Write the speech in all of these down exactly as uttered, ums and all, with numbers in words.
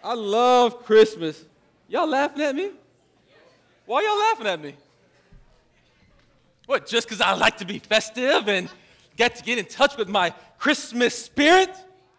I love Christmas. Y'all laughing at me? Why y'all laughing at me? What, just because I like to be festive and get to get in touch with my Christmas spirit?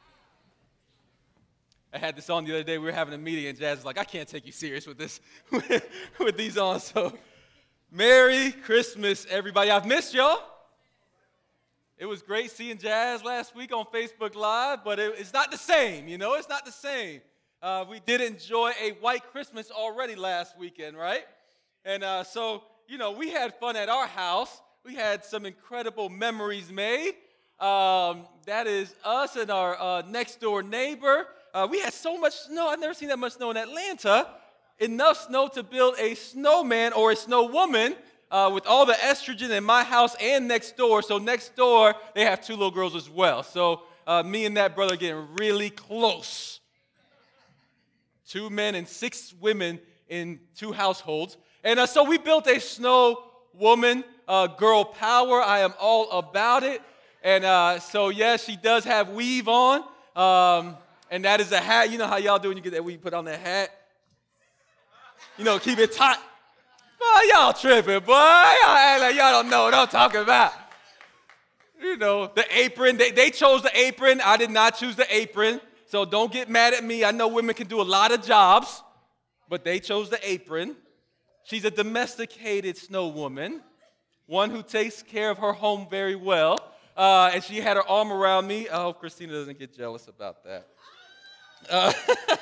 I had this on the other day. We were having a meeting, and Jazz was like, I can't take you serious with this, with these on. So, Merry Christmas, everybody. I've missed y'all. It was great seeing Jazz last week on Facebook Live, but it, it's not the same, you know? It's not the same. Uh, we did enjoy a white Christmas already last weekend, right? And uh, so, you know, we had fun at our house. We had some incredible memories made. Um, that is us and our uh, next-door neighbor. Uh, we had so much snow. I've never seen that much snow in Atlanta. Enough snow to build a snowman or a snow woman uh, with all the estrogen in my house and next door. So next door, they have two little girls as well. So uh, me and that brother are getting really close. Two men and six women in two households. And uh, so we built a snow woman, uh, girl power. I am all about it. And uh, so, yes, she does have weave on. Um, and that is a hat. You know how y'all do when you get that weave put on that hat? You know, keep it tight. Boy, y'all tripping, boy. Y'all act like y'all don't know what I'm talking about. You know, the apron. They, they chose the apron. I did not choose the apron. So don't get mad at me. I know women can do a lot of jobs, but they chose the apron. She's a domesticated snow woman, one who takes care of her home very well. Uh, and she had her arm around me. I hope Christina doesn't get jealous about that. Uh,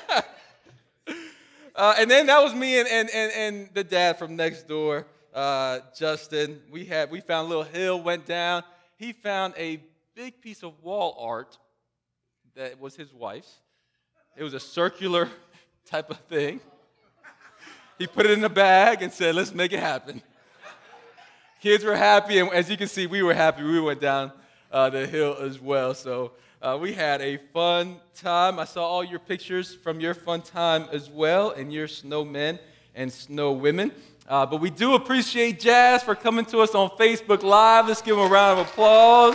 uh, and then that was me and, and, and, and the dad from next door, uh, Justin. We had we found a little hill, went down. He found a big piece of wall art that was his wife's. It was a circular type of thing. He put it in a bag and said, let's make it happen. Kids were happy, and as you can see, we were happy. We went down uh, the hill as well. So uh, we had a fun time. I saw all your pictures from your fun time as well, and your snowmen and snow women. Uh, but we do appreciate Jazz for coming to us on Facebook Live. Let's give him a round of applause.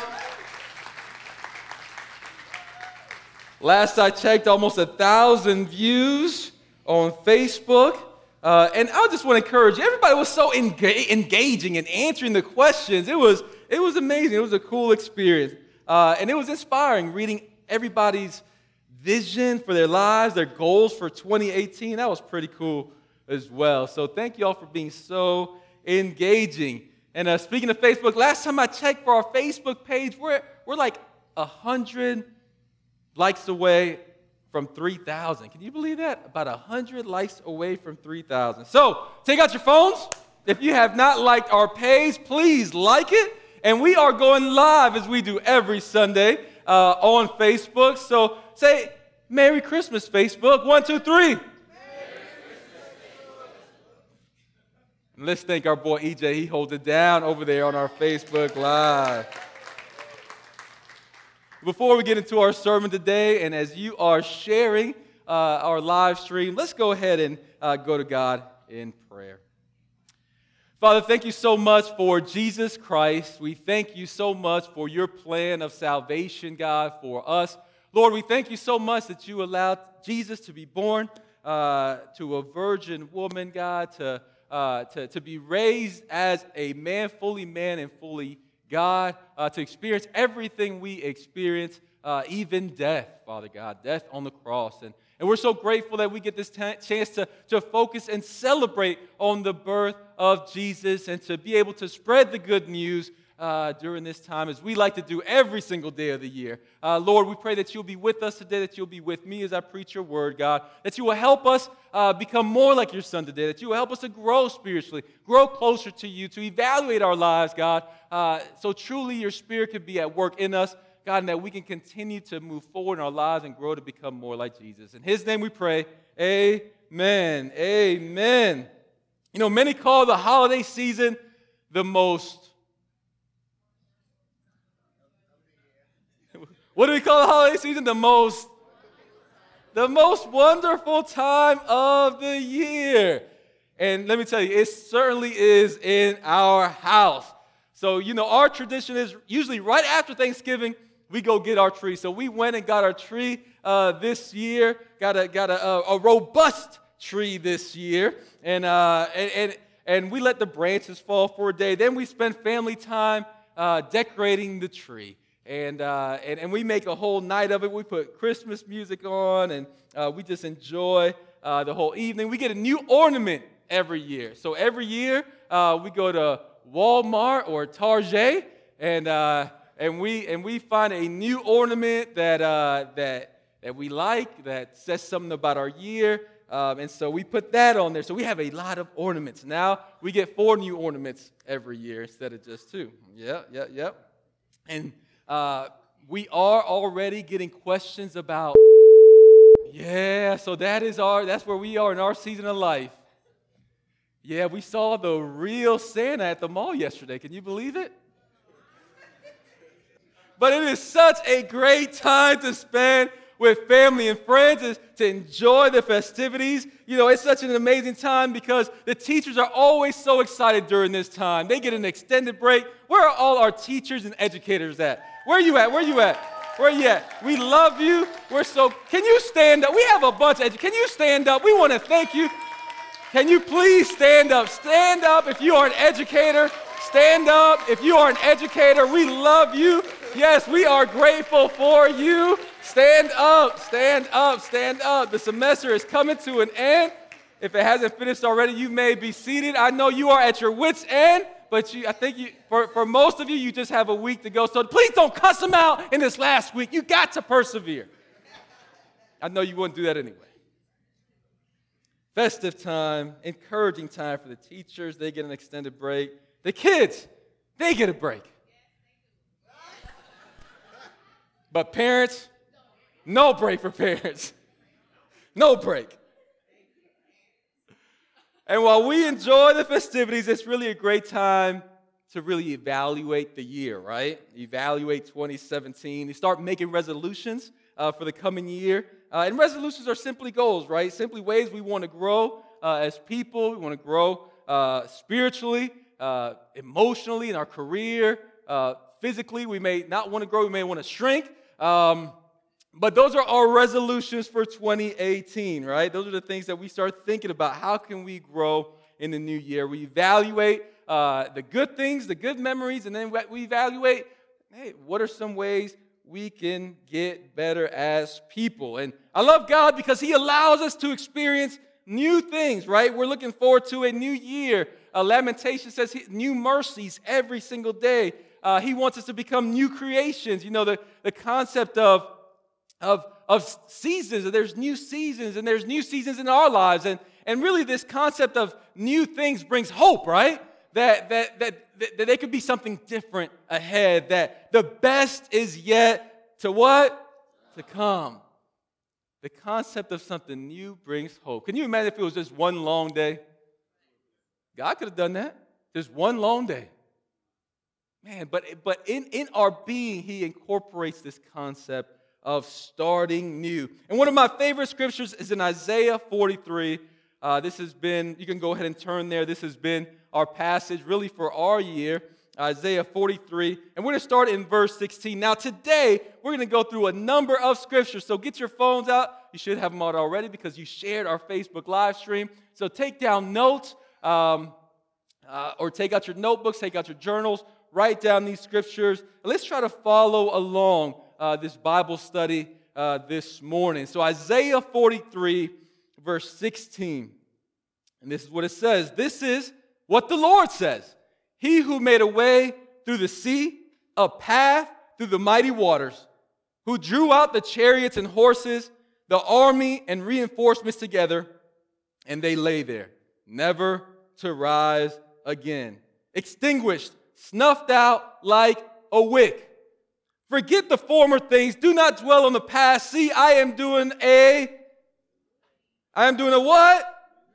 Last I checked, almost a thousand views on Facebook. Uh, and I just want to encourage you. Everybody was so enga- engaging and answering the questions. It was it was amazing. It was a cool experience. Uh, and it was inspiring reading everybody's vision for their lives, their goals for twenty eighteen. That was pretty cool as well. So thank you all for being so engaging. And uh, speaking of Facebook, last time I checked for our Facebook page, we're, we're like one hundred likes away from three thousand. Can you believe that? About one hundred likes away from three thousand. So, take out your phones. If you have not liked our page, please like it. And we are going live, as we do every Sunday, uh, on Facebook. So, say, Merry Christmas, Facebook. One, two, three. Merry Christmas, Facebook. And let's thank our boy E J. He holds it down over there on our Facebook Live. Before we get into our sermon today, and as you are sharing uh, our live stream, let's go ahead and uh, go to God in prayer. Father, thank you so much for Jesus Christ. We thank you so much for your plan of salvation, God, for us. Lord, we thank you so much that you allowed Jesus to be born uh, to a virgin woman, God, to, uh, to, to be raised as a man, fully man and fully God, uh, to experience everything we experience, uh, even death, Father God, death on the cross. And, and we're so grateful that we get this t- chance to, to focus and celebrate on the birth of Jesus and to be able to spread the good news uh, during this time, as we like to do every single day of the year. Uh, Lord, we pray that you'll be with us today, that you'll be with me as I preach your word, God, that you will help us uh, become more like your son today, that you will help us to grow spiritually, grow closer to you, to evaluate our lives, God, uh, so truly your spirit could be at work in us, God, and that we can continue to move forward in our lives and grow to become more like Jesus. In his name we pray, amen, amen. You know, many call the holiday season the most What do we call the holiday season? The most, the most wonderful time of the year. And let me tell you, it certainly is in our house. So, you know, our tradition is usually right after Thanksgiving, we go get our tree. So we went and got our tree uh, this year, got a got a, a, a robust tree this year, and, uh, and and and we let the branches fall for a day. Then we spend family time uh, decorating the tree, and, uh, and and we make a whole night of it. We put Christmas music on, and uh, we just enjoy uh, the whole evening. We get a new ornament every year. So every year uh, we go to Walmart or Target, and uh, and we and we find a new ornament that uh, that that we like, that says something about our year, um, and so we put that on there. So we have a lot of ornaments. Now we get four new ornaments every year instead of just two. Yeah, yeah, yeah. And uh, we are already getting questions about. Yeah, so that is our. That's where we are in our season of life. Yeah, we saw the real Santa at the mall yesterday. Can you believe it? But it is such a great time to spend with family and friends, to enjoy the festivities. You know, it's such an amazing time because the teachers are always so excited during this time. They get an extended break. Where are all our teachers and educators at? Where are you at? Where are you at? Where are you at? We love you. We're so, can you stand up? We have a bunch of, edu- can you stand up? We want to thank you. Can you please stand up? Stand up if you are an educator. Stand up if you are an educator. We love you. Yes, we are grateful for you. Stand up, stand up, stand up. The semester is coming to an end. If it hasn't finished already, you may be seated. I know you are at your wits' end, but you, I think you, for, for most of you, you just have a week to go. So please don't cuss them out in this last week. You got to persevere. I know you wouldn't do that anyway. Festive time, encouraging time for the teachers. They get an extended break. The kids, they get a break. But parents, no break for parents. No break. And while we enjoy the festivities, it's really a great time to really evaluate the year, right? Evaluate twenty seventeen. You start making resolutions uh, for the coming year. Uh, and resolutions are simply goals, right? Simply ways we want to grow uh, as people. We want to grow uh, spiritually, uh, emotionally, in our career. Uh, physically, we may not want to grow. We may want to shrink. Um, but those are our resolutions for twenty eighteen, right? Those are the things that we start thinking about. How can we grow in the new year? We evaluate uh, the good things, the good memories, and then we evaluate, hey, what are some ways we can get better as people? And I love God because He allows us to experience new things, right? We're looking forward to a new year. Uh, Lamentation says he, new mercies every single day. Uh, he wants us to become new creations. You know, the, the concept of, of, of seasons, there's new seasons, and there's new seasons in our lives. And, and really this concept of new things brings hope, right? That, that, that, that, that there could be something different ahead, that the best is yet to what? To come. The concept of something new brings hope. Can you imagine if it was just one long day? God could have done that. Just one long day. Man, but, but in, in our being, He incorporates this concept of starting new. And one of my favorite scriptures is in Isaiah forty-three. Uh, this has been, you can go ahead and turn there. This has been our passage really for our year, Isaiah forty-three. And we're going to start in verse sixteen. Now today, we're going to go through a number of scriptures. So get your phones out. You should have them out already because you shared our Facebook live stream. So take down notes um, uh, or take out your notebooks, take out your journals, write down these scriptures. Let's try to follow along uh, this Bible study uh, this morning. So Isaiah forty-three, verse sixteen. And this is what it says. This is what the Lord says. He who made a way through the sea, a path through the mighty waters, who drew out the chariots and horses, the army and reinforcements together, and they lay there, never to rise again. Extinguished, snuffed out like a wick. Forget the former things. Do not dwell on the past. See, I am doing a, I am doing a what?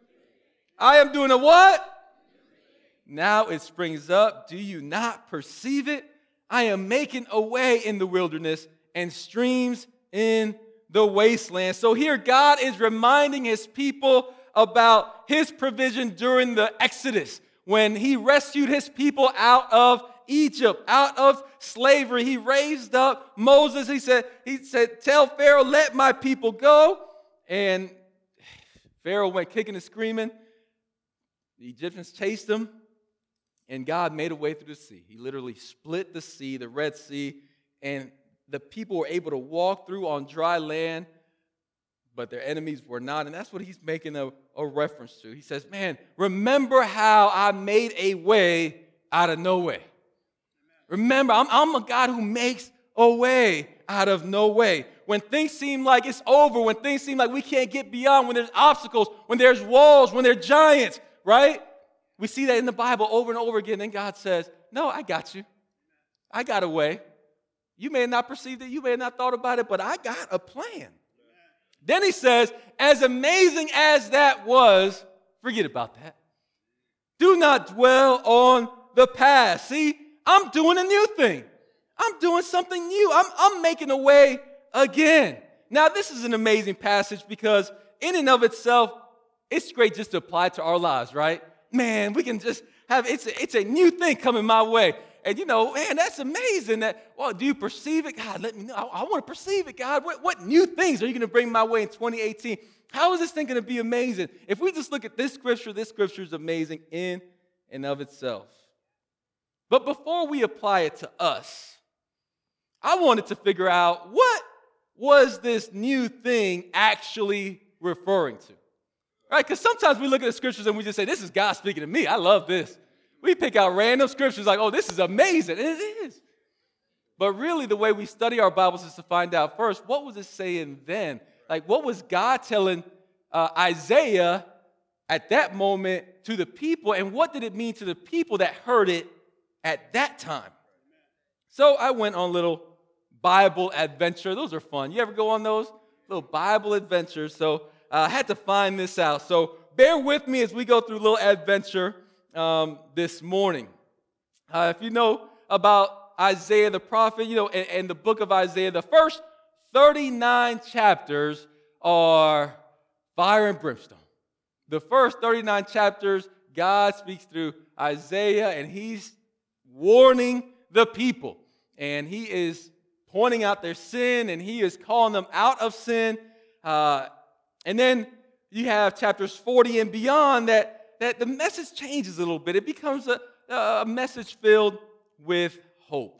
I am doing a what? Now it springs up. Do you not perceive it? I am making a way in the wilderness and streams in the wasteland. So here God is reminding His people about His provision during the Exodus when He rescued His people out of Egypt, out of slavery. He raised up Moses. He said, he said, tell Pharaoh, let my people go. And Pharaoh went kicking and screaming. The Egyptians chased him, and God made a way through the sea. He literally split the sea, the Red Sea, and the people were able to walk through on dry land, but their enemies were not. And that's what he's making a, a reference to. He says, man, remember how I made a way out of no way. Remember, I'm, I'm a God who makes a way out of no way. When things seem like it's over, when things seem like we can't get beyond, when there's obstacles, when there's walls, when there's giants, right? We see that in the Bible over and over again. Then God says, no, I got you. I got a way. You may have not perceived it. You may have not thought about it, but I got a plan. Then he says, as amazing as that was, forget about that. Do not dwell on the past. See, I'm doing a new thing. I'm doing something new. I'm, I'm making a way again. Now, this is an amazing passage because in and of itself, it's great just to apply to our lives, right? Man, we can just have, it's a, it's a new thing coming my way. And you know, man, that's amazing that, well, do you perceive it? God, let me know. I, I want to perceive it, God. What, what new things are you going to bring my way in twenty eighteen? How is this thing going to be amazing? If we just look at this scripture, this scripture is amazing in and of itself. But before we apply it to us, I wanted to figure out what was this new thing actually referring to? Right? Because sometimes we look at the scriptures and we just say, this is God speaking to me. I love this. We pick out random scriptures like, oh, this is amazing. And it is. But really, the way we study our Bibles is to find out first, what was it saying then? Like, what was God telling uh, Isaiah at that moment to the people? And what did it mean to the people that heard it at that time? So I went on a little Bible adventure. Those are fun. You ever go on those? Little Bible adventures. So uh, I had to find this out. So bear with me as we go through a little adventure um, this morning. Uh, if you know about Isaiah the prophet, you know, and, and the book of Isaiah, the first thirty-nine chapters are fire and brimstone. The first thirty-nine chapters, God speaks through Isaiah, and he's warning the people. And he is pointing out their sin, and he is calling them out of sin. Uh, and then you have chapters forty and beyond that, that the message changes a little bit. It becomes a, a message filled with hope.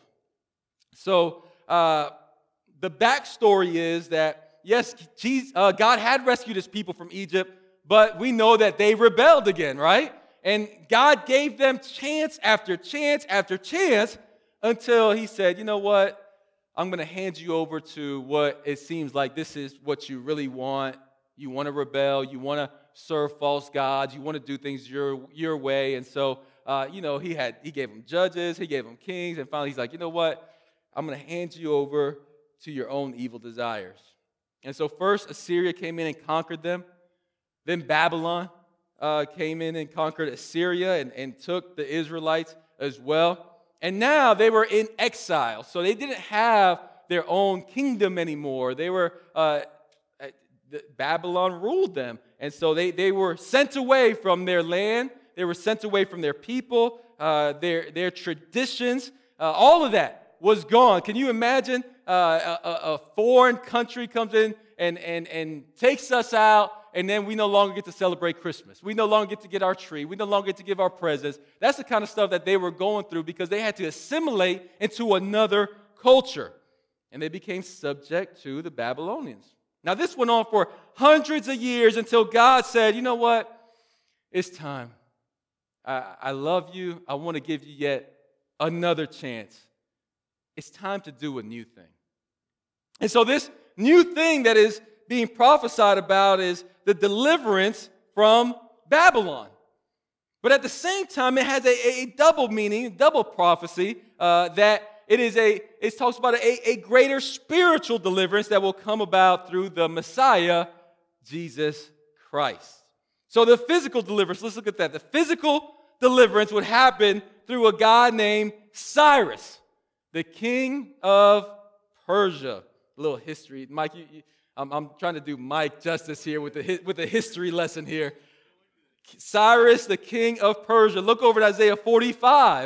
So uh, the backstory is that, yes, Jesus, uh, God had rescued his people from Egypt, but we know that they rebelled again, right? And God gave them chance after chance after chance until he said, you know what? I'm going to hand you over to what it seems like this is what you really want. You want to rebel. You want to serve false gods. You want to do things your your way. And so, uh, you know, he had he gave them judges. He gave them kings. And finally, he's like, you know what? I'm going to hand you over to your own evil desires. And so first, Assyria came in and conquered them. Then Babylon uh, came in and conquered Assyria and, and took the Israelites as well. And now they were in exile. So they didn't have their own kingdom anymore. They were, uh, Babylon ruled them. And so they, they were sent away from their land. They were sent away from their people, uh, their, their traditions. Uh, all of that was gone. Can you imagine uh, a, a foreign country comes in and, and, and takes us out, and then we no longer get to celebrate Christmas. We no longer get to get our tree. We no longer get to give our presents. That's the kind of stuff that they were going through because they had to assimilate into another culture. And they became subject to the Babylonians. Now, this went on for hundreds of years until God said, you know what? It's time. I, I love you. I want to give you yet another chance. It's time to do a new thing. And so this new thing that is being prophesied about is the deliverance from Babylon. But at the same time, it has a, a double meaning, double prophecy, uh, that it is a, it talks about a, a greater spiritual deliverance that will come about through the Messiah, Jesus Christ. So the physical deliverance, let's look at that. The physical deliverance would happen through a guy named Cyrus, the king of Persia. A little history. Mike, you, you, I'm, I'm trying to do Mike justice here with the, with the history lesson here. Cyrus, the king of Persia. Look over at Isaiah forty-five.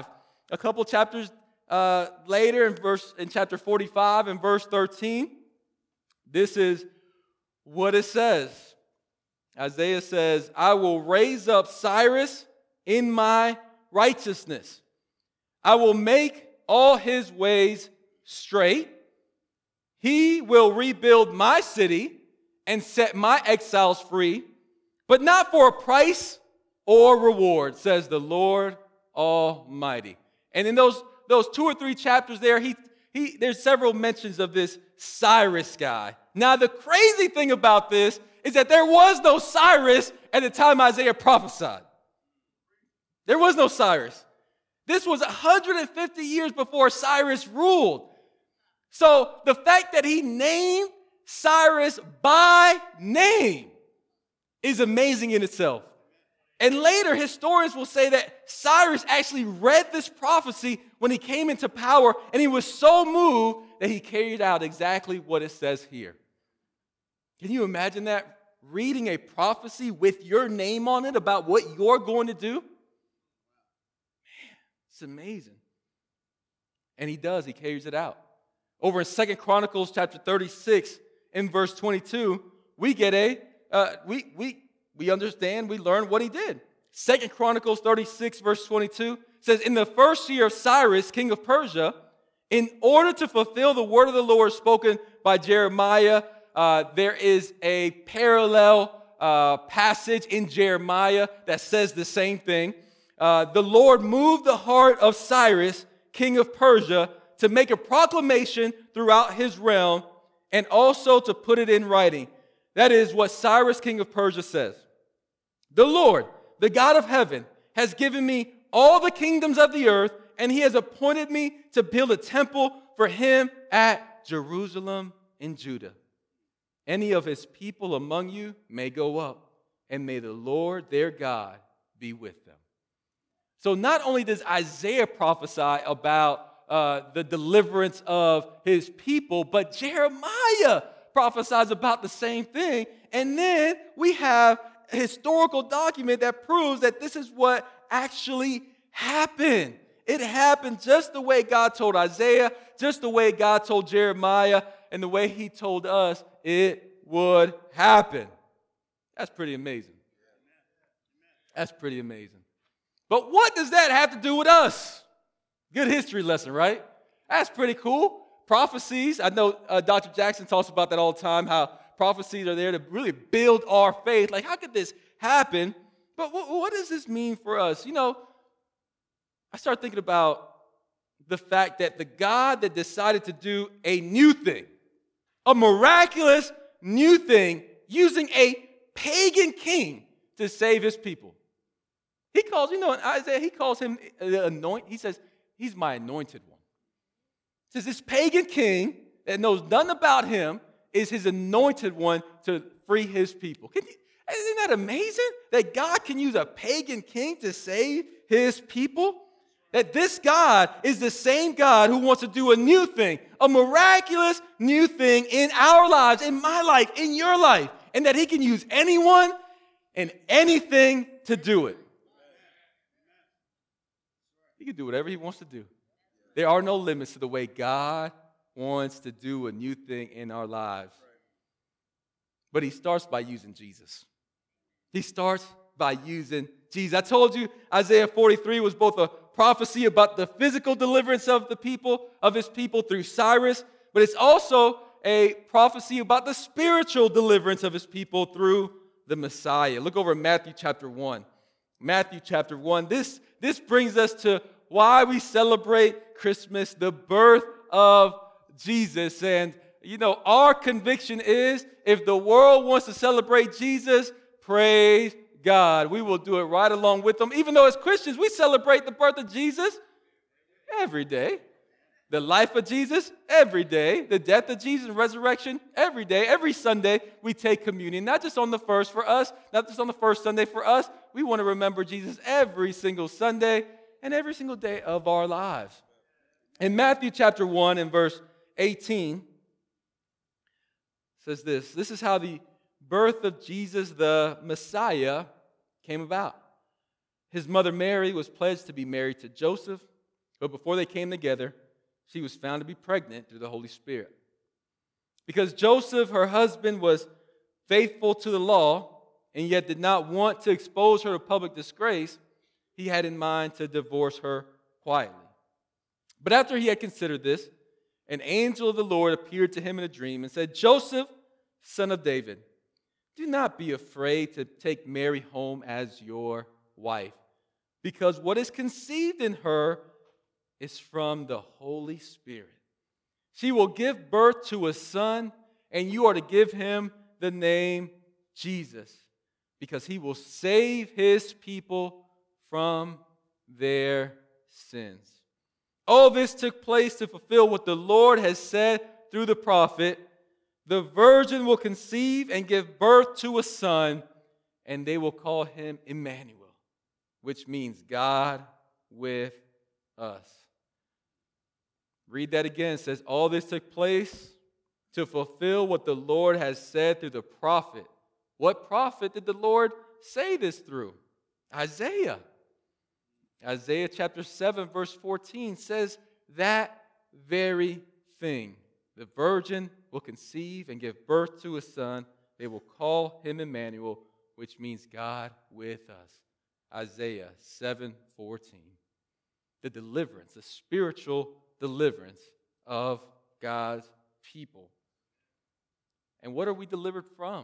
a couple chapters uh, later in verse in chapter forty-five and verse thirteen, this is what it says. Isaiah says, I will raise up Cyrus in my righteousness. I will make all his ways straight. He will rebuild my city and set my exiles free, but not for a price or reward, says the Lord Almighty. And in those, those two or three chapters there, he, he, there's several mentions of this Cyrus guy. Now, the crazy thing about this is that there was no Cyrus at the time Isaiah prophesied. There was no Cyrus. This was one hundred fifty years before Cyrus ruled. So the fact that he named Cyrus by name is amazing in itself. And later, historians will say that Cyrus actually read this prophecy when he came into power, and he was so moved that he carried out exactly what it says here. Can you imagine that? Reading a prophecy with your name on it about what you're going to do? Man, it's amazing. And he does. He carries it out. Over in Second Chronicles chapter thirty-six, in verse twenty-two, we get a, uh, we, we, we understand, we learn what he did. Second Chronicles thirty-six, verse twenty-two, says, in the first year of Cyrus, king of Persia, in order to fulfill the word of the Lord spoken by Jeremiah, uh, there is a parallel uh, passage in Jeremiah that says the same thing. Uh, the Lord moved the heart of Cyrus, king of Persia, to make a proclamation throughout his realm and also to put it in writing. That is what Cyrus, king of Persia, says. The Lord, the God of heaven, has given me all the kingdoms of the earth, and he has appointed me to build a temple for him at Jerusalem in Judah. Any of his people among you may go up, and may the Lord their God be with them. So not only does Isaiah prophesy about uh, the deliverance of his people, but Jeremiah prophesies about the same thing. And then we have a historical document that proves that this is what actually happened. It happened just the way God told Isaiah, just the way God told Jeremiah, and the way he told us it would happen. That's pretty amazing. That's pretty amazing. But what does that have to do with us? Good history lesson, right? That's pretty cool. Prophecies, I know uh, Doctor Jackson talks about that all the time, how prophecies are there to really build our faith. Like, how could this happen? But what, what does this mean for us? You know, I start thinking about the fact that the God that decided to do a new thing, a miraculous new thing, using a pagan king to save his people. He calls, you know, in Isaiah, he calls him the anointed. He says, he's my anointed one. He says, this pagan king that knows nothing about him is his anointed one to free his people. Can you, isn't that amazing? That God can use a pagan king to save his people? That this God is the same God who wants to do a new thing, a miraculous new thing in our lives, in my life, in your life, and that he can use anyone and anything to do it. He can do whatever he wants to do. There are no limits to the way God wants to do a new thing in our lives. But he starts by using Jesus. He starts by using Jesus. I told you Isaiah forty-three was both a prophecy about the physical deliverance of the people, of his people through Cyrus, but it's also a prophecy about the spiritual deliverance of his people through the Messiah. Look over at Matthew chapter one. Matthew chapter one. This, this brings us to why we celebrate Christmas, the birth of Jesus. And, you know, our conviction is if the world wants to celebrate Jesus, praise God. We will do it right along with them. Even though as Christians, we celebrate the birth of Jesus every day. The life of Jesus every day. The death of Jesus and resurrection every day. Every Sunday, we take communion. Not just on the first for us, not just on the first Sunday for us. We want to remember Jesus every single Sunday and every single day of our lives. In Matthew chapter one and verse eighteen, says this. This is how the birth of Jesus, the Messiah, came about. His mother Mary was pledged to be married to Joseph, But before they came together, she was found to be pregnant through the Holy Spirit. Because Joseph, her husband, was faithful to the law and yet did not want to expose her to public disgrace, he had in mind to divorce her quietly. But after he had considered this, an angel of the Lord appeared to him in a dream and said, "Joseph, son of David, do not be afraid to take Mary home as your wife, because what is conceived in her is from the Holy Spirit. She will give birth to a son, and you are to give him the name Jesus, because he will save his people from their sins." All this took place to fulfill what the Lord has said through the prophet. The virgin will conceive and give birth to a son, and they will call him Emmanuel, which means God with us. Read that again. It says, all this took place to fulfill what the Lord has said through the prophet. What prophet did the Lord say this through? Isaiah. Isaiah chapter seven, verse fourteen says that very thing. The virgin will conceive and give birth to a son. They will call him Emmanuel, which means God with us. Isaiah seven fourteen. The deliverance, the spiritual deliverance of God's people. And what are we delivered from?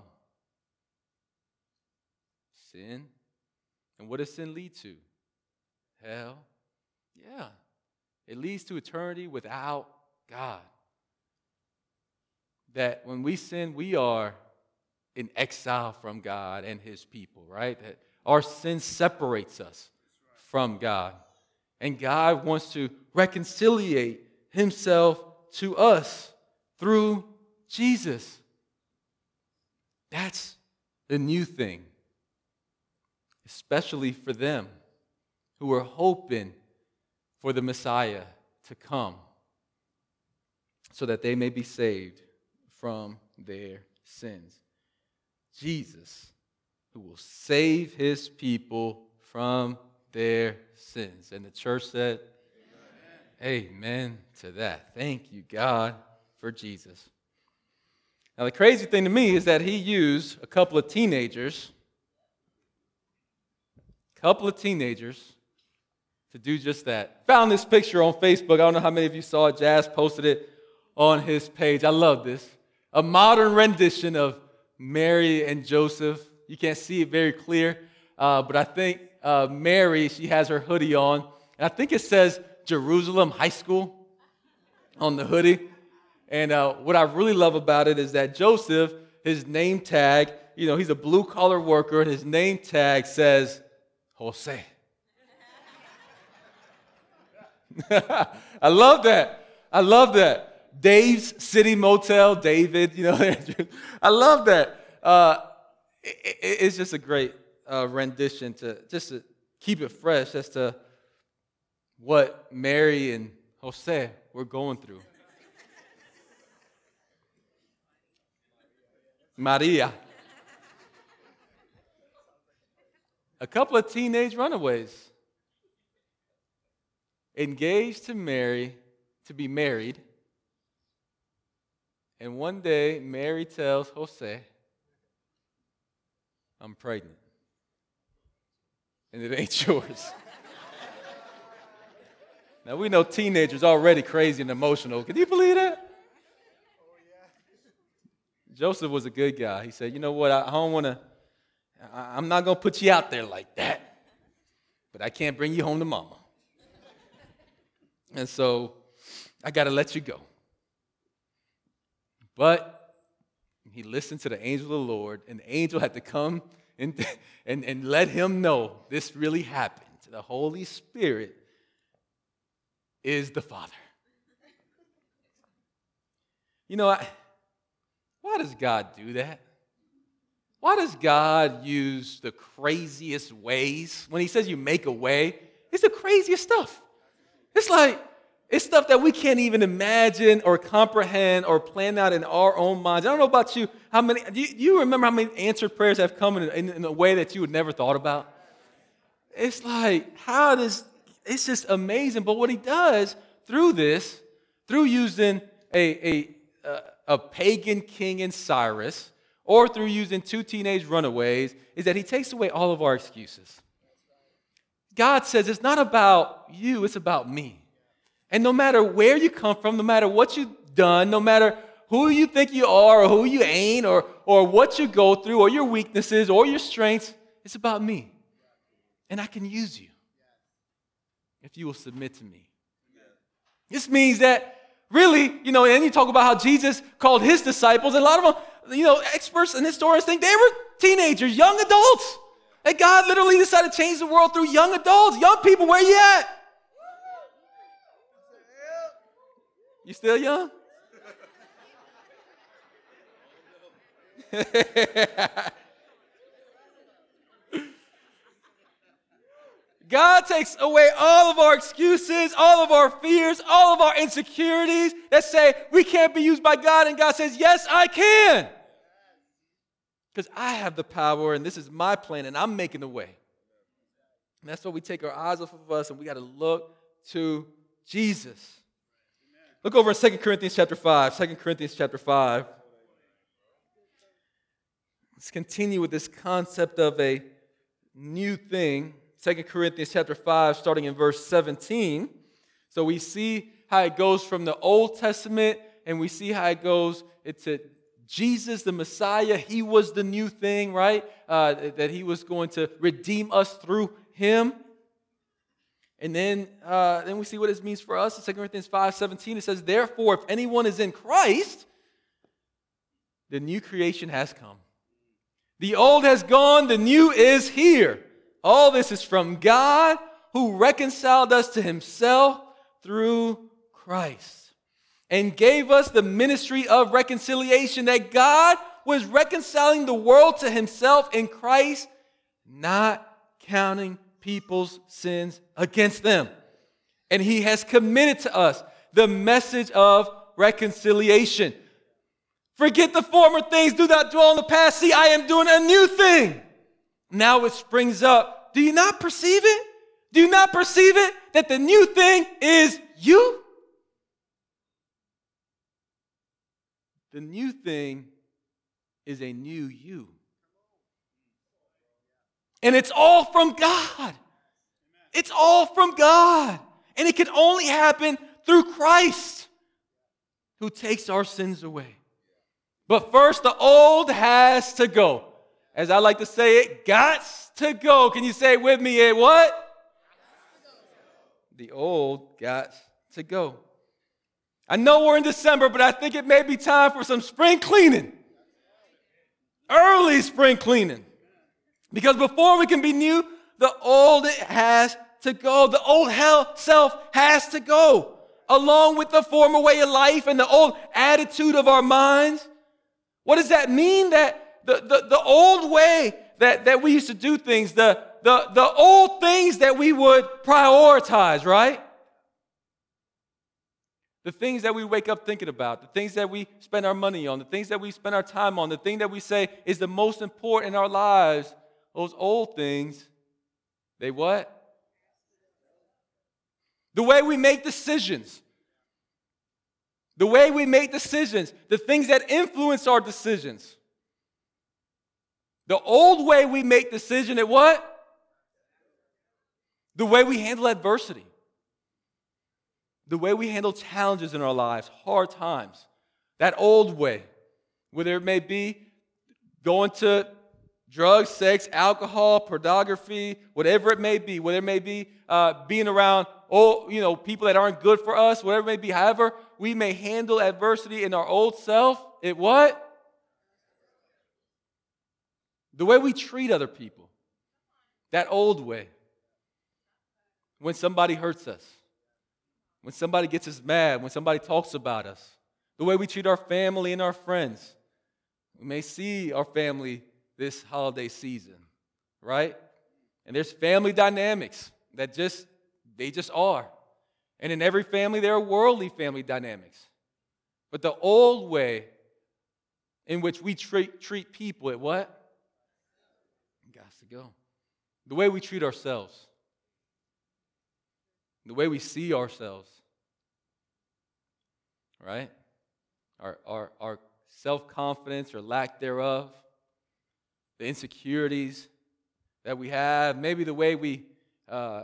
Sin. And what does sin lead to? Hell. Yeah. It leads to eternity without God. That when we sin, we are in exile from God and his people, right? That our sin separates us from God. And God wants to reconciliate himself to us through Jesus. That's the new thing, especially for them who are hoping for the Messiah to come so that they may be saved from their sins. Jesus, who will save his people from their sins. And the church said, Amen, Amen to that. Thank you, God, for Jesus. Now, the crazy thing to me is that he used a couple of teenagers, a couple of teenagers, to do just that. Found this picture on Facebook. I don't know how many of you saw it. Jazz posted it on his page. I love this. A modern rendition of Mary and Joseph. You can't see it very clear, uh, but I think uh, Mary, she has her hoodie on, and I think it says Jerusalem High School on the hoodie. And uh, what I really love about it is that Joseph, his name tag, you know, he's a blue-collar worker, and his name tag says Jose. I love that. I love that. Dave's City Motel, David, you know. I love that. Uh, it, it, it's just a great uh, rendition to just to keep it fresh as to what Mary and Jose were going through. Maria. A couple of teenage runaways engaged to marry, to be married. And one day, Mary tells Jose, I'm pregnant. And it ain't yours. Now, we know teenagers already crazy and emotional. Can you believe that? Joseph was a good guy. He said, you know what, I don't want to, I'm not going to put you out there like that. But I can't bring you home to mama. And so, I got to let you go. But he listened to the angel of the Lord, and the angel had to come and, and, and let him know this really happened. The Holy Spirit is the Father. You know, I, why does God do that? Why does God use the craziest ways? When he says you make a way, it's the craziest stuff. It's like, it's stuff that we can't even imagine or comprehend or plan out in our own minds. I don't know about you. How many? Do you, do you remember how many answered prayers have come in, in, in a way that you would never thought about? It's like, how does it's just amazing. But what he does through this, through using a, a, a, a pagan king in Cyrus, or through using two teenage runaways, is that he takes away all of our excuses. God says it's not about you, it's about me. And no matter where you come from, no matter what you've done, no matter who you think you are or who you ain't, or, or what you go through, or your weaknesses, or your strengths, it's about me. And I can use you if you will submit to me. This means that really, you know, and you talk about how Jesus called his disciples, and a lot of them, you know, experts and historians think they were teenagers, young adults. That God literally decided to change the world through young adults. Young people, where you at? You still young? God takes away all of our excuses, all of our fears, all of our insecurities that say we can't be used by God, and God says, yes, I can. Because I have the power, and this is my plan, and I'm making the way. And that's why we take our eyes off of us, and we got to look to Jesus. Look over in Second Corinthians chapter five. Second Corinthians chapter five. Let's continue with this concept of a new thing. Second Corinthians chapter five, starting in verse seventeen. So we see how it goes from the Old Testament, and we see how it goes into Jesus, the Messiah. He was the new thing, right? Uh, that he was going to redeem us through him. And then, uh, then we see what it means for us. In Second Corinthians five seventeen, it says, therefore, if anyone is in Christ, the new creation has come. The old has gone, the new is here. All this is from God, who reconciled us to himself through Christ and gave us the ministry of reconciliation, that God was reconciling the world to himself in Christ, not counting people's sins against them. And he has committed to us the message of reconciliation. Forget the former things, do not dwell on the past. See, I am doing a new thing. Now it springs up. Do you not perceive it? Do you not perceive it? That the new thing is you? The new thing is a new you. And it's all from God. It's all from God. And it can only happen through Christ, who takes our sins away. But first, the old has to go. As I like to say it, gots to go. Can you say it with me? It what? The old got to go. I know we're in December, but I think it may be time for some spring cleaning. Early spring cleaning. Because before we can be new, the old has to go. The old hell self has to go. Along with the former way of life and the old attitude of our minds. What does that mean? That the, the, the old way that, that we used to do things, the, the, the old things that we would prioritize, right? The things that we wake up thinking about, the things that we spend our money on, the things that we spend our time on, the thing that we say is the most important in our lives, those old things, they what? The way we make decisions. The way we make decisions, the things that influence our decisions. The old way we make decisions, it what? The way we handle adversity. The way we handle challenges in our lives, hard times. That old way, whether it may be going to drugs, sex, alcohol, pornography, whatever it may be, whether it may be uh, being around old, you know, people that aren't good for us, whatever it may be, however we may handle adversity in our old self, it what? The way we treat other people. That old way. When somebody hurts us. When somebody gets us mad. When somebody talks about us. The way we treat our family and our friends. We may see our family this holiday season, right? And there's family dynamics that just, they just are. And in every family, there are worldly family dynamics. But the old way in which we treat, treat people, it what? It got to go. The way we treat ourselves. the way we see ourselves, right? Our, our, our self-confidence or lack thereof, the insecurities that we have, maybe the way we uh, uh,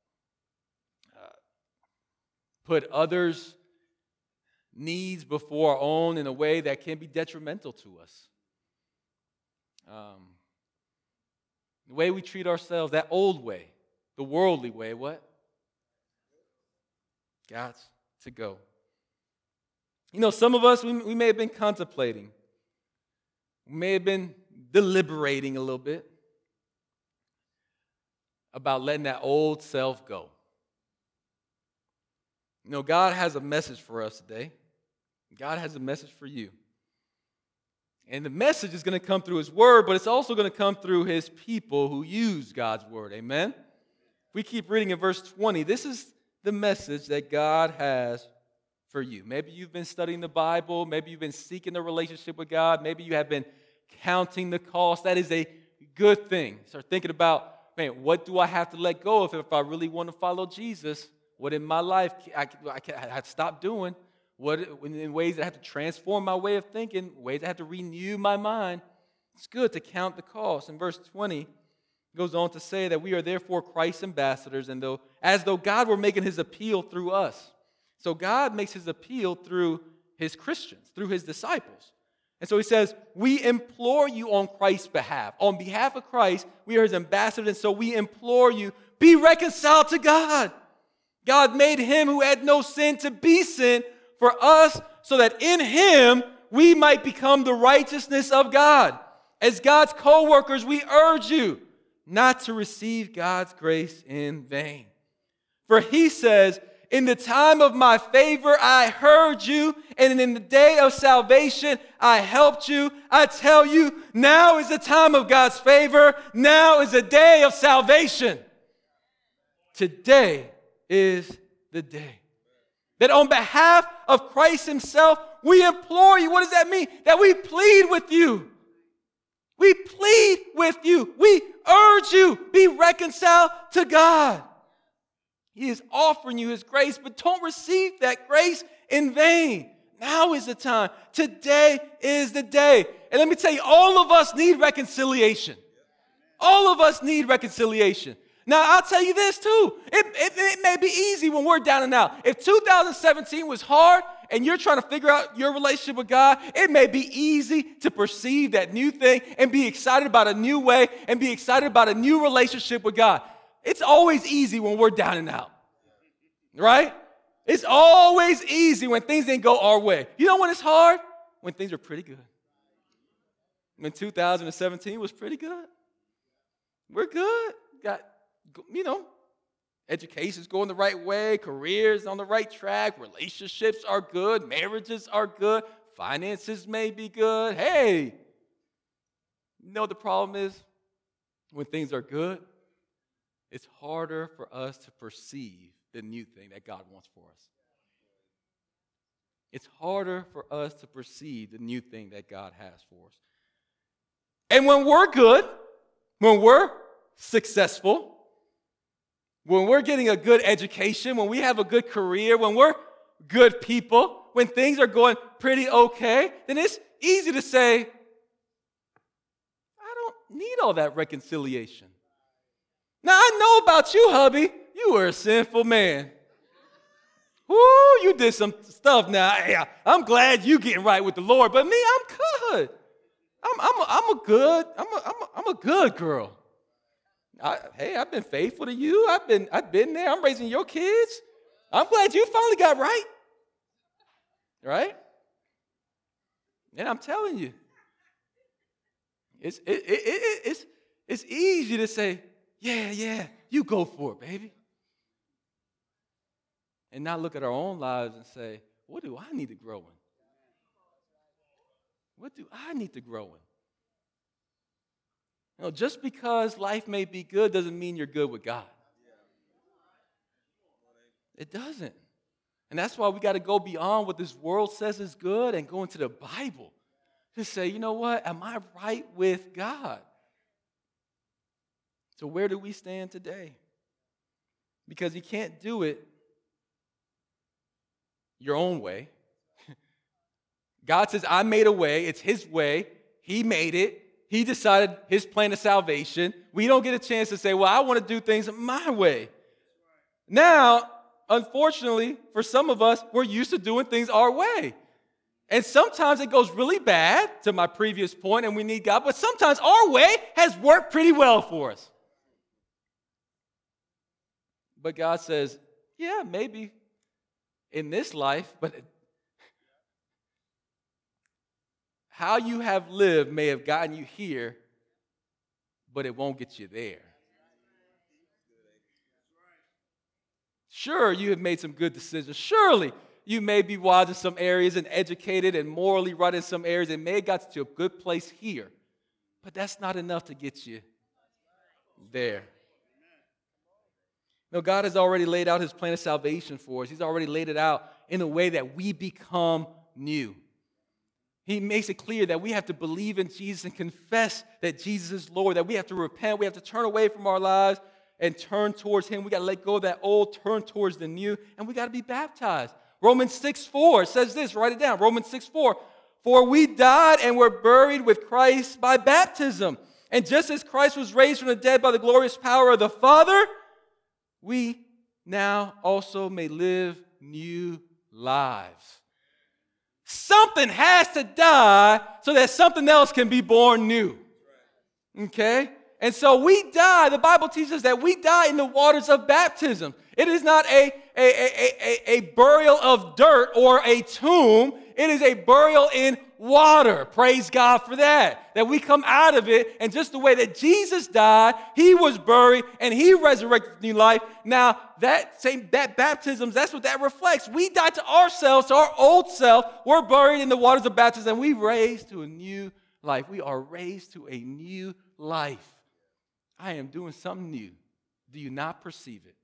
put others' needs before our own in a way that can be detrimental to us. Um, the way we treat ourselves, that old way, the worldly way, what? Got to go. You know, some of us, we, we may have been contemplating. We may have been deliberating a little bit about letting that old self go. You know, God has a message for us today. God has a message for you. And the message is going to come through His Word, but it's also going to come through His people who use God's Word. Amen? If we keep reading in verse twenty, this is the message that God has for you. Maybe you've been studying the Bible. Maybe you've been seeking a relationship with God. Maybe you have been counting the cost. That is a good thing. Start thinking about, man, what do I have to let go of if I really want to follow Jesus? What in my life I, I, I have to stop doing? What in ways that I have to transform my way of thinking, ways I have to renew my mind. It's good to count the cost. In verse twenty, it goes on to say that we are therefore Christ's ambassadors, and though as though God were making His appeal through us. So God makes His appeal through His Christians, through His disciples. And so He says, we implore you on Christ's behalf. On behalf of Christ, we are His ambassadors, and so we implore you, be reconciled to God. God made Him who had no sin to be sin for us, so that in Him we might become the righteousness of God. As God's co-workers, we urge you not to receive God's grace in vain. For He says, in the time of my favor I heard you, and in the day of salvation I helped you. I tell you, now is the time of God's favor. Now is the day of salvation. Today is the day. That on behalf of Christ Himself, we implore you. What does that mean? That we plead with you. We plead with you. We urge you, be reconciled to God. He is offering you His grace, but don't receive that grace in vain. Now is the time. Today is the day. And let me tell you, all of us need reconciliation. All of us need reconciliation. Now, I'll tell you this too. It, it, it may be easy when we're down and out. If two thousand seventeen was hard and you're trying to figure out your relationship with God, it may be easy to perceive that new thing and be excited about a new way and be excited about a new relationship with God. It's always easy when we're down and out, right? It's always easy when things didn't go our way. You know when it's hard? When things are pretty good. When two thousand seventeen was pretty good. We're good. Got, you know, education's going the right way, careers on the right track, relationships are good, marriages are good, finances may be good. Hey, you know what the problem is? When things are good, it's harder for us to perceive the new thing that God wants for us. It's harder for us to perceive the new thing that God has for us. And when we're good, when we're successful, when we're getting a good education, when we have a good career, when we're good people, when things are going pretty okay, then it's easy to say, I don't need all that reconciliation. Now, I know about you, hubby. You were a sinful man. Woo, you did some stuff now. Hey, I'm glad you getting right with the Lord, but me, I'm good. I'm, I'm, a, I'm a good, I'm a, I'm a, I'm a good girl. I, hey, I've been faithful to you. I've been, I've been there. I'm raising your kids. I'm glad you finally got right. Right? And I'm telling you, it's, it, it, it, it's, it's easy to say, yeah, yeah, you go for it, baby. And not look at our own lives and say, what do I need to grow in? What do I need to grow in? You know, just because life may be good doesn't mean you're good with God. It doesn't. And that's why we got to go beyond what this world says is good and go into the Bible to say, you know what? Am I right with God? So where do we stand today? Because you can't do it your own way. God says, I made a way. It's his way. He made it. He decided his plan of salvation. We don't get a chance to say, well, I want to do things my way. Now, unfortunately, for some of us, we're used to doing things our way. And sometimes it goes really bad, to my previous point, and we need God. But sometimes our way has worked pretty well for us. But God says, yeah, maybe in this life, but how you have lived may have gotten you here, but it won't get you there. Sure, you have made some good decisions. Surely, you may be wise in some areas and educated and morally right in some areas. It may have got you to a good place here, but that's not enough to get you there. No, God has already laid out his plan of salvation for us. He's already laid it out in a way that we become new. He makes it clear that we have to believe in Jesus and confess that Jesus is Lord, that we have to repent, we have to turn away from our lives and turn towards him. We got to let go of that old, turn towards the new, and we got to be baptized. Romans six four says this, write it down, Romans six four. For we died and were buried with Christ by baptism. And just as Christ was raised from the dead by the glorious power of the Father, we now also may live new lives. Something has to die so that something else can be born new. Okay? And so we die, the Bible teaches that we die in the waters of baptism. It is not a, a, a, a, a burial of dirt or a tomb. It is a burial in water. Praise God for that. That we come out of it, and just the way that Jesus died, he was buried, and he resurrected to new life. Now, that same that baptism, that's what that reflects. We died to ourselves, to our old self. We're buried in the waters of baptism, and we raised to a new life. We are raised to a new life. I am doing something new. Do you not perceive it?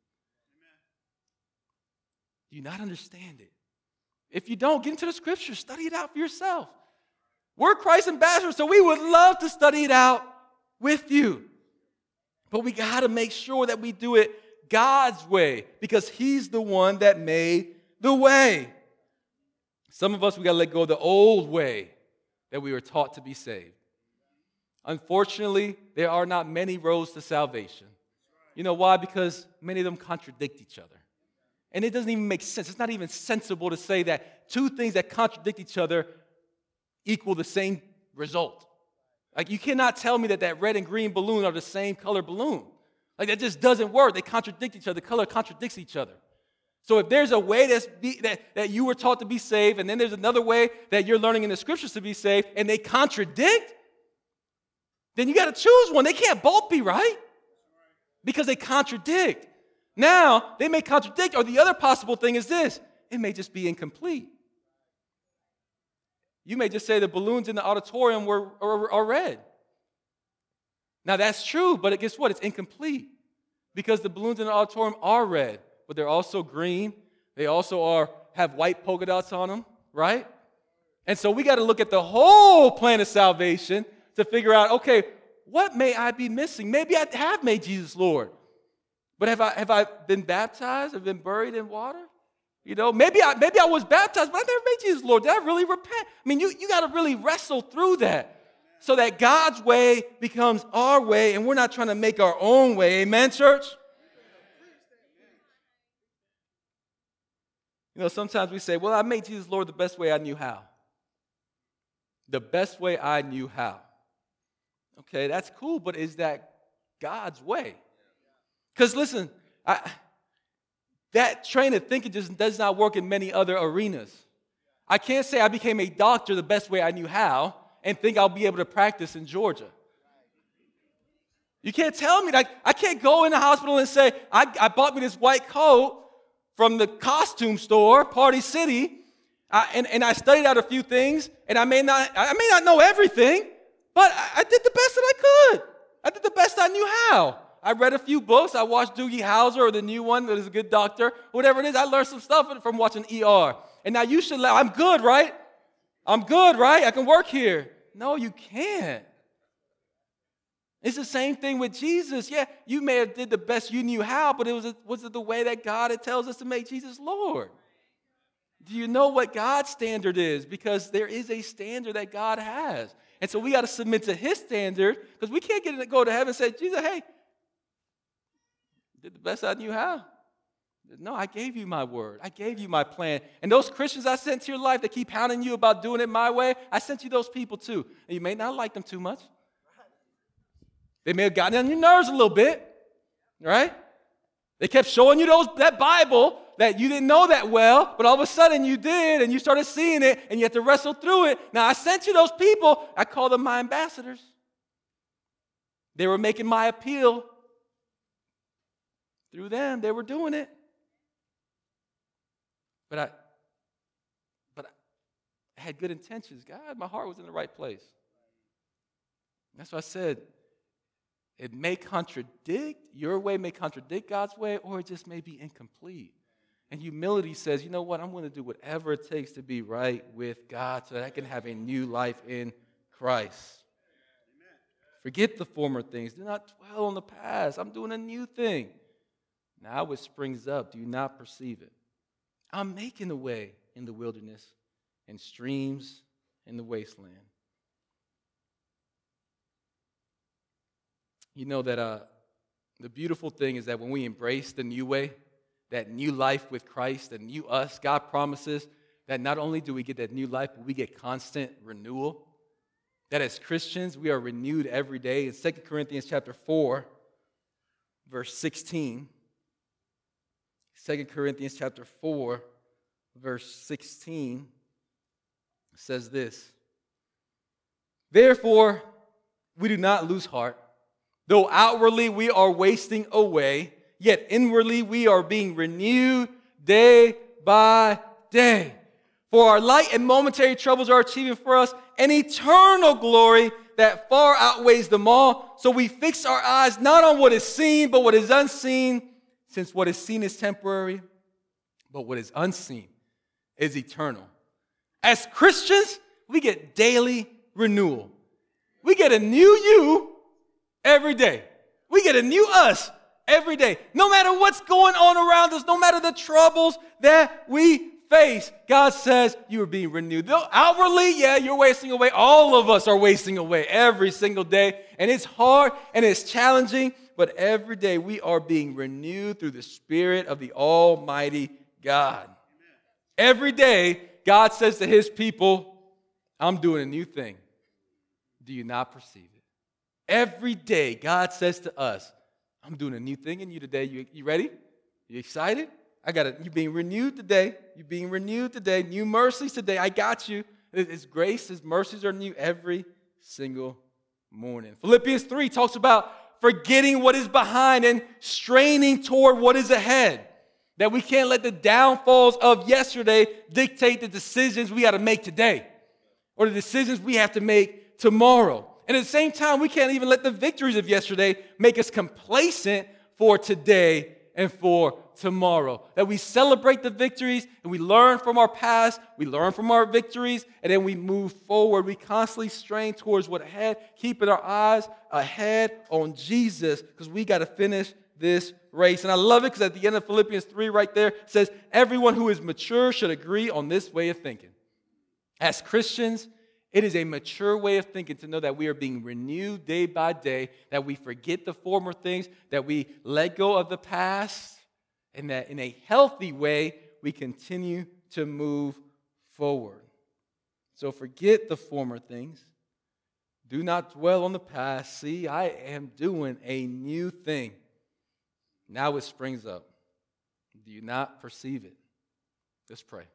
Do you not understand it? If you don't, get into the scriptures, study it out for yourself. We're Christ's ambassadors, so we would love to study it out with you. But we got to make sure that we do it God's way, because he's the one that made the way. Some of us, we got to let go of the old way that we were taught to be saved. Unfortunately, there are not many roads to salvation. You know why? Because many of them contradict each other. And it doesn't even make sense. It's not even sensible to say that two things that contradict each other equal the same result. Like, you cannot tell me that that red and green balloon are the same color balloon. Like, that just doesn't work. They contradict each other. The color contradicts each other. So if there's a way that's be, that, that you were taught to be saved, and then there's another way that you're learning in the scriptures to be saved, and they contradict, then you got to choose one. They can't both be right because they contradict. Now, they may contradict, or the other possible thing is this. It may just be incomplete. You may just say the balloons in the auditorium were are, are red. Now, that's true, but guess what? It's incomplete because the balloons in the auditorium are red, but they're also green. They also are have white polka dots on them, right? And so we got to look at the whole plan of salvation to figure out, okay, what may I be missing? Maybe I have made Jesus Lord. But have I have I been baptized? Have been buried in water? You know, maybe I maybe I was baptized, but I never made Jesus Lord. Did I really repent? I mean, you, you got to really wrestle through that so that God's way becomes our way, and we're not trying to make our own way. Amen, church? You know, sometimes we say, well, I made Jesus Lord the best way I knew how. The best way I knew how. Okay, that's cool, but is that God's way? Because listen, I, that train of thinking just does not work in many other arenas. I can't say I became a doctor the best way I knew how and think I'll be able to practice in Georgia. You can't tell me, like, I can't go in the hospital and say, I, I bought me this white coat from the costume store, Party City, I, and, and I studied out a few things, and I may not, I may not know everything, but I, I did the best that I could. I did the best I knew how. I read a few books. I watched Doogie Howser, or the new one that is a good doctor, whatever it is. I learned some stuff from watching E R. And now you should, I'm good, right? I'm good, right? I can work here. No, you can't. It's the same thing with Jesus. Yeah, you may have did the best you knew how, but it was, was it the way that God had tells us to make Jesus Lord? Do you know what God's standard is? Because there is a standard that God has. And so we got to submit to his standard because we can't get in, go to heaven and say, Jesus, hey, did the best I knew how. No, I gave you my word. I gave you my plan. And those Christians I sent to your life that keep hounding you about doing it my way, I sent you those people too. And you may not like them too much. They may have gotten on your nerves a little bit, right? They kept showing you those that Bible that you didn't know that well, but all of a sudden you did, and you started seeing it, and you had to wrestle through it. Now, I sent you those people. I call them my ambassadors. They were making my appeal. Through them, they were doing it. But I, but I had good intentions. God, my heart was in the right place. That's why I said, it may contradict, your way may contradict God's way, or it just may be incomplete. And humility says, you know what, I'm going to do whatever it takes to be right with God so that I can have a new life in Christ. Amen. Forget the former things. Do not dwell on the past. I'm doing a new thing. Now it springs up. Do you not perceive it? I'm making a way in the wilderness and streams in the wasteland. You know that uh, the beautiful thing is that when we embrace the new way, that new life with Christ, the new us, God promises that not only do we get that new life, but we get constant renewal. That as Christians, we are renewed every day. In Second Corinthians chapter four, verse sixteen, Second Corinthians chapter four, verse sixteen says this, therefore, we do not lose heart. Though outwardly we are wasting away, yet inwardly we are being renewed day by day. For our light and momentary troubles are achieving for us an eternal glory that far outweighs them all. So we fix our eyes not on what is seen, but what is unseen, since what is seen is temporary, but what is unseen is eternal. As Christians, we get daily renewal. We get a new you every day. We get a new us every day. No matter what's going on around us, no matter the troubles that we face, God says you are being renewed. Though outwardly, yeah, you're wasting away. All of us are wasting away every single day. And it's hard and it's challenging, but every day we are being renewed through the Spirit of the Almighty God. Amen. Every day, God says to his people, I'm doing a new thing. Do you not perceive it? Every day, God says to us, I'm doing a new thing in you today. You, you ready? You excited? I got it. You're being renewed today. You're being renewed today. New mercies today. I got you. His grace, his mercies are new every single morning. Philippians three talks about forgetting what is behind and straining toward what is ahead. That we can't let the downfalls of yesterday dictate the decisions we got to make today or the decisions we have to make tomorrow. And at the same time, we can't even let the victories of yesterday make us complacent for today and for tomorrow. That we celebrate the victories and we learn from our past, we learn from our victories, and then we move forward. We constantly strain towards what ahead, keeping our eyes ahead on Jesus because we got to finish this race. And I love it because at the end of Philippians three right there, it says, everyone who is mature should agree on this way of thinking. As Christians, it is a mature way of thinking to know that we are being renewed day by day, that we forget the former things, that we let go of the past, and that in a healthy way, we continue to move forward. So forget the former things. Do not dwell on the past. See, I am doing a new thing. Now it springs up. Do you not perceive it? Let's pray.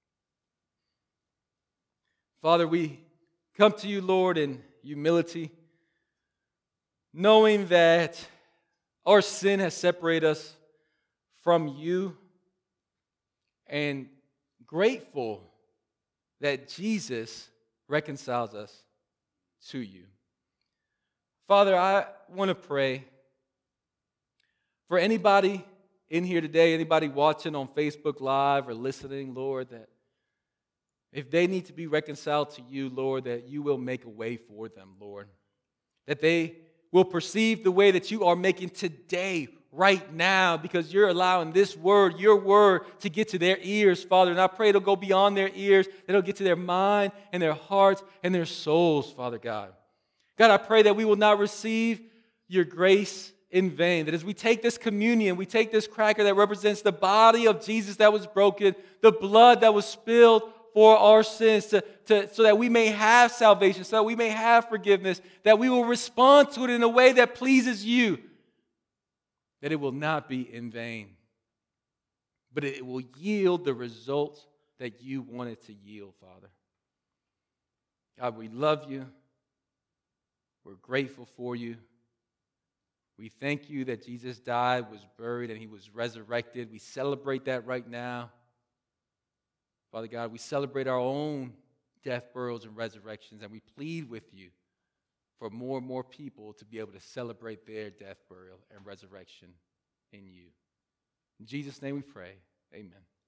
Father, we come to you, Lord, in humility, knowing that our sin has separated us from you, and grateful that Jesus reconciles us to you. Father, I want to pray for anybody in here today, anybody watching on Facebook Live or listening, Lord, that if they need to be reconciled to you, Lord, that you will make a way for them, Lord. That they will perceive the way that you are making today right now because you're allowing this word, your word, to get to their ears, Father. And I pray it'll go beyond their ears, that it'll get to their mind and their hearts and their souls, Father God. God, I pray that we will not receive your grace in vain. That as we take this communion, we take this cracker that represents the body of Jesus that was broken, the blood that was spilled for our sins, to, to, so that we may have salvation, so that we may have forgiveness, that we will respond to it in a way that pleases you, that it will not be in vain, but it will yield the results that you want it to yield, Father. God, we love you. We're grateful for you. We thank you that Jesus died, was buried, and he was resurrected. We celebrate that right now. Father God, we celebrate our own death, burials, and resurrections, and we plead with you for more and more people to be able to celebrate their death, burial, and resurrection in you. In Jesus' name we pray. Amen.